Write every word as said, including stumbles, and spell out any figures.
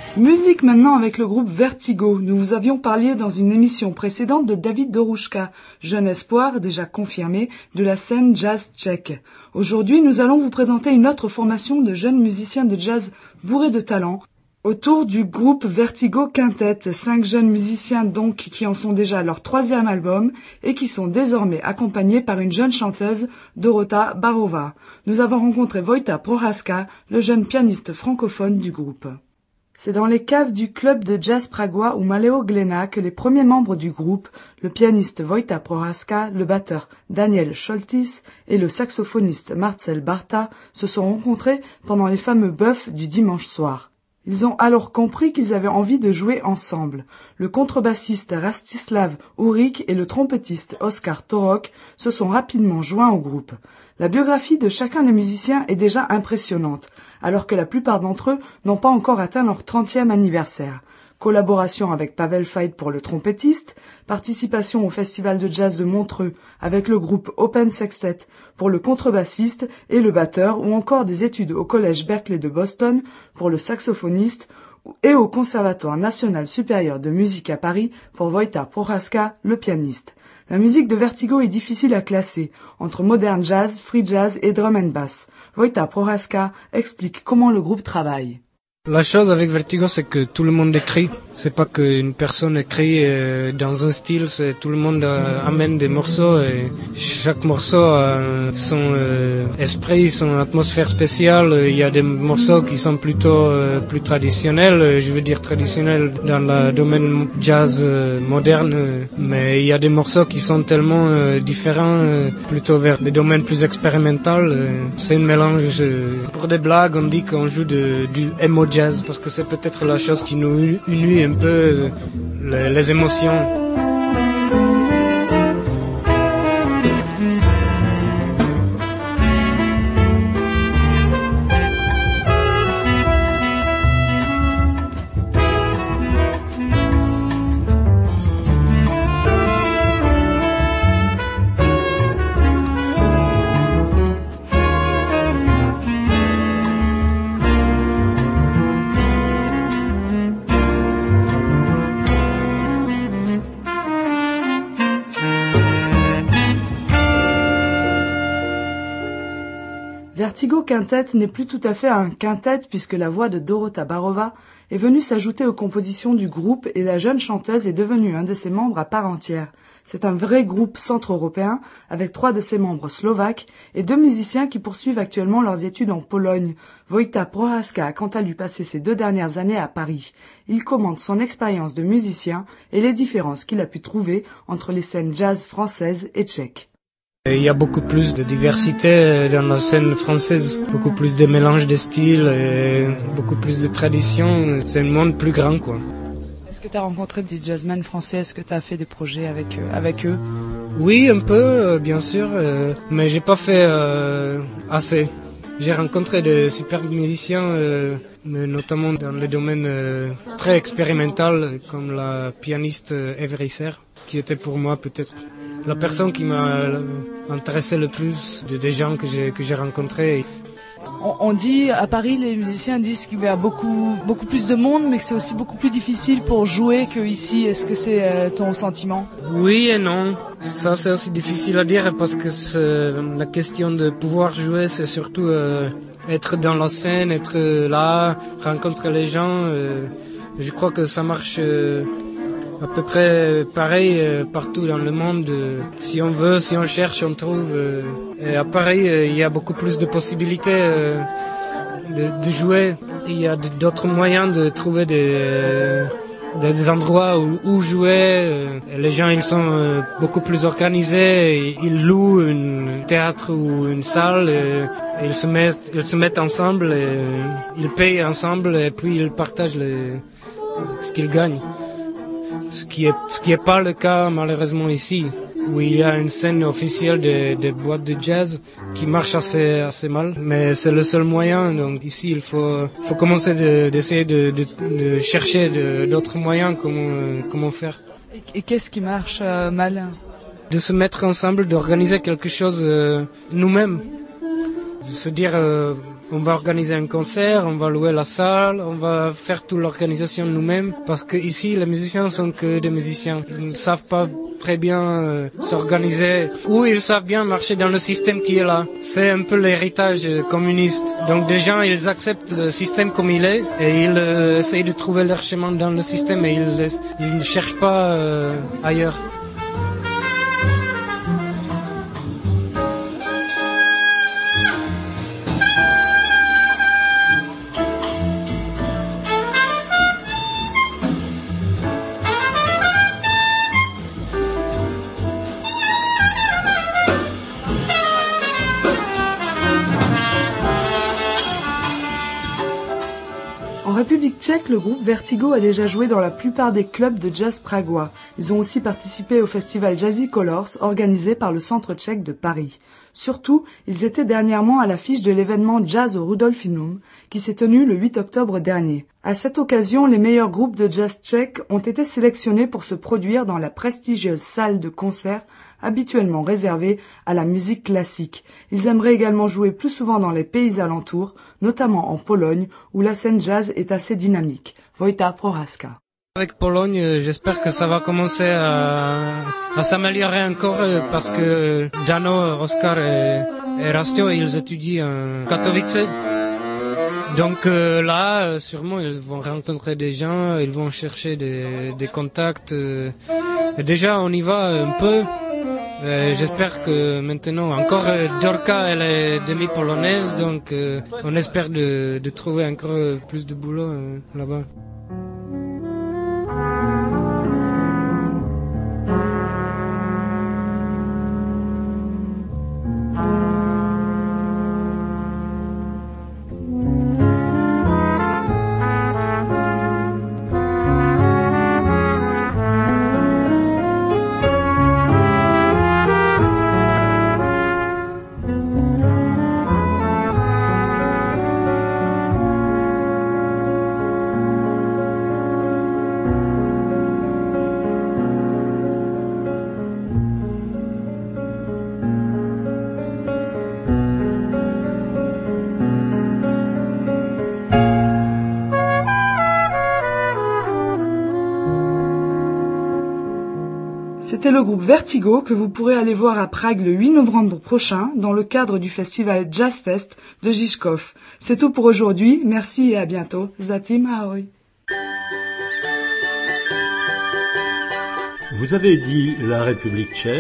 Musique maintenant avec le groupe Vertigo. Nous vous avions parlé dans une émission précédente de David Dorouchka, jeune espoir déjà confirmé de la scène jazz tchèque. Aujourd'hui, nous allons vous présenter une autre formation de jeunes musiciens de jazz bourrés de talent autour du groupe Vertigo Quintet. Cinq jeunes musiciens donc qui en sont déjà à leur troisième album et qui sont désormais accompagnés par une jeune chanteuse, Dorota Barova. Nous avons rencontré Vojta Prohaska, le jeune pianiste francophone du groupe. C'est dans les caves du club de jazz pragois ou Maleo Glena que les premiers membres du groupe, le pianiste Vojta Prohaska, le batteur Daniel Šoltis et le saxophoniste Marcel Barta, se sont rencontrés pendant les fameux bœufs du dimanche soir. Ils ont alors compris qu'ils avaient envie de jouer ensemble. Le contrebassiste Rastislav Urik et le trompettiste Oskar Torok se sont rapidement joints au groupe. La biographie de chacun des musiciens est déjà impressionnante, alors que la plupart d'entre eux n'ont pas encore atteint leur trentième anniversaire. Collaboration avec Pavel Fait pour le trompettiste, participation au Festival de jazz de Montreux avec le groupe Open Sextet pour le contrebassiste et le batteur, ou encore des études au Collège Berklee de Boston pour le saxophoniste et au Conservatoire national supérieur de musique à Paris pour Vojta Prohaska, le pianiste. La musique de Vertigo est difficile à classer entre modern jazz, free jazz et drum and bass. Vojta Prohaska explique comment le groupe travaille. La chose avec Vertigo, c'est que tout le monde écrit. C'est pas qu'une personne écrit euh, dans un style, c'est tout le monde euh, amène des morceaux et chaque morceau a son euh, esprit, son atmosphère spéciale. Il y a des morceaux qui sont plutôt euh, plus traditionnels, je veux dire traditionnels dans le domaine jazz euh, moderne, mais il y a des morceaux qui sont tellement euh, différents, euh, plutôt vers des domaines plus expérimentaux. Euh, c'est un mélange. Euh, pour des blagues, on dit qu'on joue de, du emo jazz, parce que c'est peut-être la chose qui nous unit un peu les, les émotions. Vertigo Quintet n'est plus tout à fait un quintet puisque la voix de Dorota Barova est venue s'ajouter aux compositions du groupe et la jeune chanteuse est devenue un de ses membres à part entière. C'est un vrai groupe centre-européen avec trois de ses membres slovaques et deux musiciens qui poursuivent actuellement leurs études en Pologne. Vojta Prohaska a quant à lui passé ses deux dernières années à Paris. Il commente son expérience de musicien et les différences qu'il a pu trouver entre les scènes jazz françaises et tchèques. Il y a beaucoup plus de diversité dans la scène française, beaucoup plus de mélange de styles, et beaucoup plus de traditions. C'est un monde plus grand, quoi. Est-ce que tu as rencontré des jazzmen français? Est-ce que tu as fait des projets avec eux, avec eux? Oui, un peu, bien sûr, euh, mais j'ai pas fait euh, assez. J'ai rencontré de super musiciens, euh, notamment dans le domaine euh, très expérimental, comme la pianiste Eve Reiser, qui était pour moi peut-être la personne qui m'a intéressé le plus de, des gens que j'ai, que j'ai rencontrés. On, on dit, à Paris, les musiciens disent qu'il y a beaucoup, beaucoup plus de monde, mais que c'est aussi beaucoup plus difficile pour jouer qu'ici. Est-ce que c'est euh, ton sentiment? Oui et non. Ça, c'est aussi difficile à dire parce que c'est, la question de pouvoir jouer, c'est surtout euh, être dans la scène, être là, rencontrer les gens. Euh, je crois que ça marche euh, à peu près pareil euh, partout dans le monde. Euh, si on veut, si on cherche, on trouve. Euh, et à Paris, euh, il y a beaucoup plus de possibilités euh, de, de jouer. Il y a d'autres moyens de trouver des, euh, des endroits où, où jouer. Euh, les gens, ils sont euh, beaucoup plus organisés. Ils louent un théâtre ou une salle. Et ils se mettent, ils se mettent ensemble. Et ils payent ensemble et puis ils partagent les, ce qu'ils gagnent. Ce qui est, ce qui est pas le cas malheureusement ici, où il y a une scène officielle de, de boîtes de jazz qui marche assez, assez mal, mais c'est le seul moyen. Donc ici, il faut, faut commencer de, d'essayer de, de, de chercher de, d'autres moyens comment, comment faire. Et, et qu'est-ce qui marche euh, mal? De se mettre ensemble, d'organiser quelque chose euh, nous-mêmes, de se dire euh, on va organiser un concert, on va louer la salle, on va faire toute l'organisation nous-mêmes, parce que ici les musiciens sont que des musiciens. Ils ne savent pas très bien euh, s'organiser, ou ils savent bien marcher dans le système qui est là. C'est un peu l'héritage euh, communiste. Donc des gens, ils acceptent le système comme il est, et ils euh, essayent de trouver leur chemin dans le système, et ils, ils ne cherchent pas euh, ailleurs. En République tchèque, le groupe Vertigo a déjà joué dans la plupart des clubs de jazz pragois. Ils ont aussi participé au festival Jazzy Colors organisé par le Centre tchèque de Paris. Surtout, ils étaient dernièrement à l'affiche de l'événement Jazz au Rudolfinum qui s'est tenu le huit octobre dernier. À cette occasion, les meilleurs groupes de jazz tchèques ont été sélectionnés pour se produire dans la prestigieuse salle de concert habituellement réservée à la musique classique. Ils aimeraient également jouer plus souvent dans les pays alentours, notamment en Pologne, où la scène jazz est assez dynamique. Wojta Prohaska. Avec Pologne, j'espère que ça va commencer à, à s'améliorer encore parce que Jano, Oskar et, et Rastio, ils étudient en Katowice. Donc euh, là, sûrement, ils vont rencontrer des gens, ils vont chercher des, des contacts. Euh, et déjà, on y va un peu. Euh, j'espère que maintenant, encore euh, Dorka, elle est demi-polonaise, donc euh, on espère de, de trouver encore plus de boulot euh, là-bas. C'était le groupe Vertigo que vous pourrez aller voir à Prague le huit novembre prochain dans le cadre du festival Jazz Fest de Žižkov. C'est tout pour aujourd'hui. Merci et à bientôt. Zatim ahoj. Vous avez dit la République tchèque.